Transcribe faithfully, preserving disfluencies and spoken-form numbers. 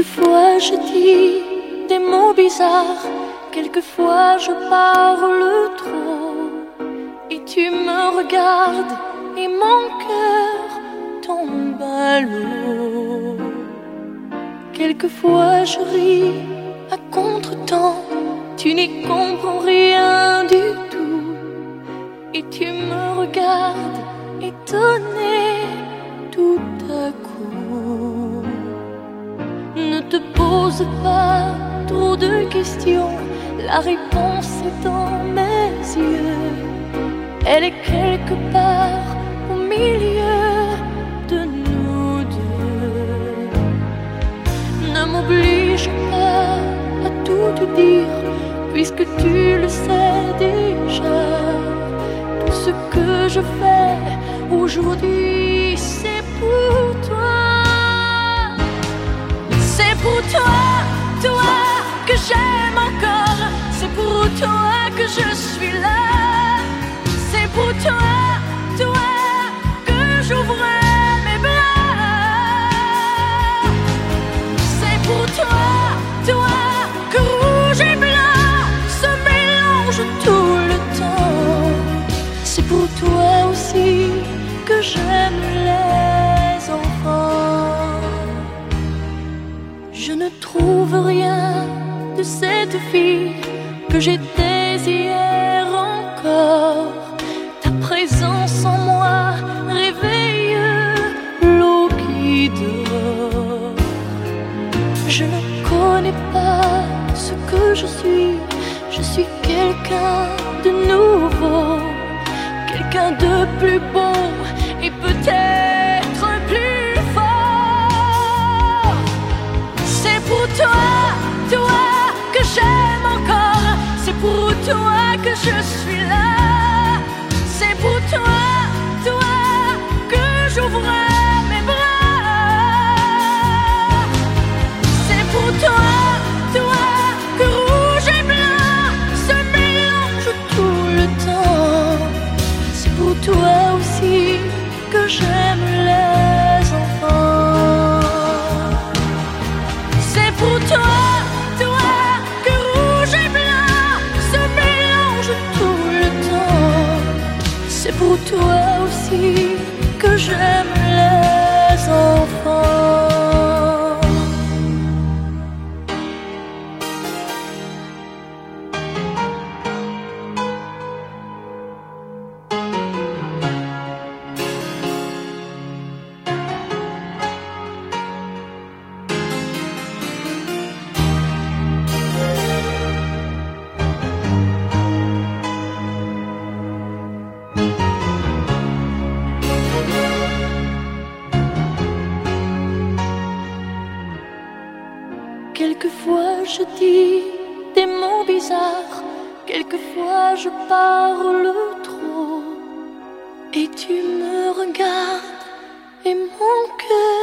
Quelquefois je dis des mots bizarres, quelquefois je parle trop, et tu me regardes et mon cœur tombe à l'eau. Quelquefois je ris à contre-temps, tu n'y comprends rien du tout, et tu me regardes étonné tout à coup. Ne te pose pas trop de questions, la réponse est dans mes yeux. Elle est quelque part au milieu de nous deux. Ne m'oblige pas à tout te dire, puisque tu le sais déjà. Tout ce que je fais aujourd'hui, c'est pour toi. C'est pour toi, toi que j'aime encore. C'est pour toi que je suis là. C'est pour toi, toi que j'ouvre mes bras. C'est pour toi, toi que rouge et blanc se mélangent tout le temps. C'est pour toi aussi que j'aime les enfants. Je ne trouve rien de cette fille que j'étais hier encore. Ta présence en moi réveille l'eau qui dort. Je ne connais pas ce que je suis. Je suis quelqu'un de nouveau, quelqu'un de plus beau et peut-être plus fort. C'est pour toi, toi que j'aime encore. C'est pour toi que je suis là. C'est pour toi, toi que j'ouvre mes bras. C'est pour toi, toi que rouge et blanc se mélangent tout le temps. C'est pour toi aussi que j'aime les enfants. C'est pour toi, toi que rouge et blanc se mélangent tout le temps. C'est pour toi aussi que j'aime les enfants. Quelquefois je dis des mots bizarres, quelquefois je parle trop, et tu me regardes et mon cœur